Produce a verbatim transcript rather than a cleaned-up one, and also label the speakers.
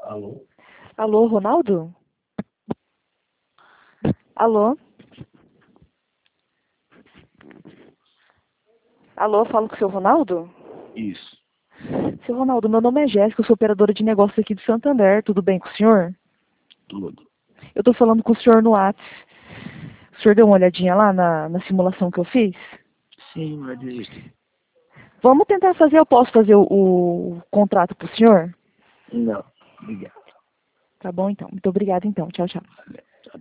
Speaker 1: Alô?
Speaker 2: Alô, Ronaldo? Alô? Alô, falo com o seu Ronaldo?
Speaker 1: Isso.
Speaker 2: Seu Ronaldo, meu nome é Jéssica, eu sou operadora de negócios aqui de Santander. Tudo bem com o senhor?
Speaker 1: Tudo.
Speaker 2: Eu tô falando com o senhor no Whats. O senhor deu uma olhadinha lá na, na simulação que eu fiz?
Speaker 1: Sim, mas desiste.
Speaker 2: Vamos tentar fazer, eu posso fazer o, o contrato pro senhor?
Speaker 1: Não. Obrigado.
Speaker 2: Tá bom então. Muito obrigada então. Tchau, tchau.